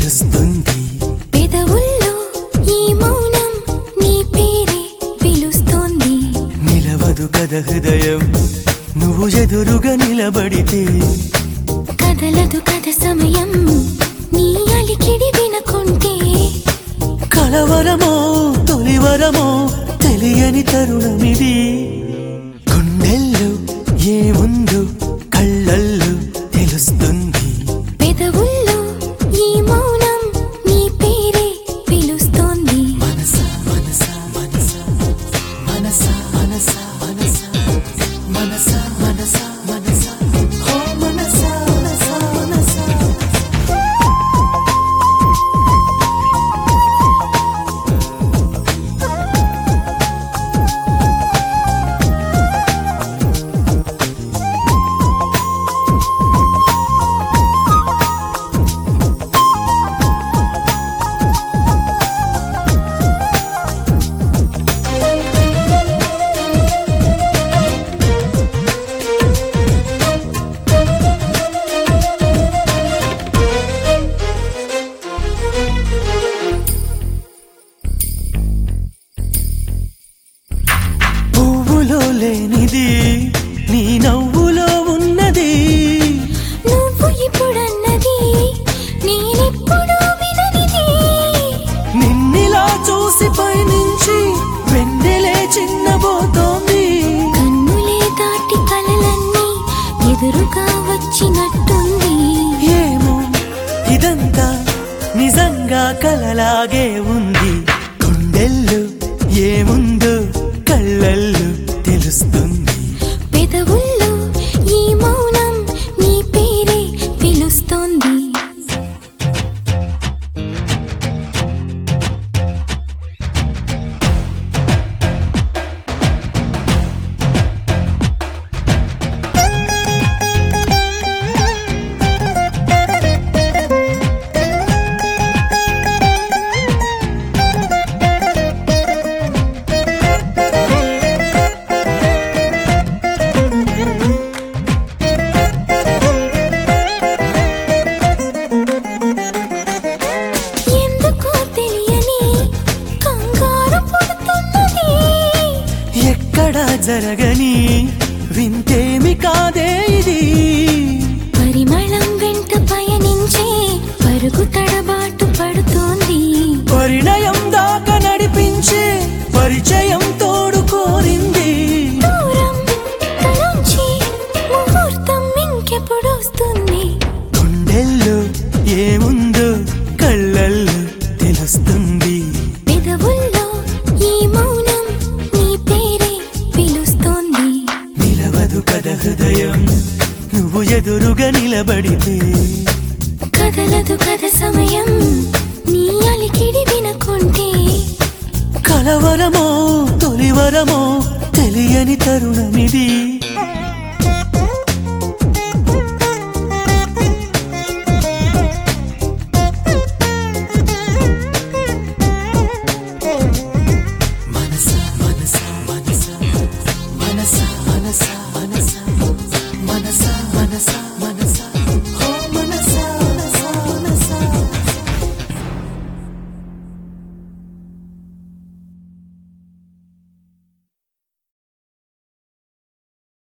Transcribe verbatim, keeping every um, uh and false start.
తెలుస్తుంది. పెదవుల్లో ఈ మౌనం నీ పేరే పిలుస్తోంది. నిలవదు కథ హృదయం నువ్వు ఎదురుగా నిలబడితే. కదలదు కథ సమయం నీ అలికిడి వినకుంటే. కలవరమో తొలివరమో తెలియని తరుణమిది. గుండెల్లో ఏముందో కళ్ళల్లో తెలుస్తుంది. పెదవుల్లో ఈ మౌనం నీ పేరే పిలుస్తోంది. మనసా మనసా మనసా మనసా మనసా మనసా మనసా మనసా మనసా ఓ మనసా మనసా మనసా. పువ్వులో లేనిది నీ నవ్వులో ఉన్నది. నువ్వు ఇప్పుడన్నది నేనెప్పుడు విననిది. నిన్నిలా చూసి పైనుంచి వెన్నెలే చిన్నబోతోంది. కన్నులే దాటి కలలన్నీ ఎదురుగా వచ్చినట్టుంది. ఏమో ఇదంతా నిజంగా కలలాగే ఉంది. గుండెల్లో ఏముందో కళ్ళల్లో తెలుస్తుంది. పెదవుల్లో ఈ మౌనం నీ పేరే పిలుస్తోంది. ఎందుకో తెలియని కంగారు పుడుతున్నది. ఎక్కడా జరగని వింతేమి కాదే ఇది. పరిమళం వెంట పయనించే పరుగు తడబాటు పడుతోంది. పరిణయం దాకా నడిపించే పరిచయం తోడు కోరింది. దూరం తలంచి ముహూర్తం ఇంకెప్పుడు వస్తుంది. గుండెల్లో ఏముందో కళ్ళల్లో తెలుస్తుంది. పెదవుల్లో ఈ మౌనం నీ పేరే పిలుస్తోంది. నిలవదు కథ హృదయం నువ్వు ఎదురుగా నిలబడితే. కదలదు కథ సమయం నీ అలికిడి వినకుంటే. కలవరమో తొలివరమో తెలియని తరుణమిది.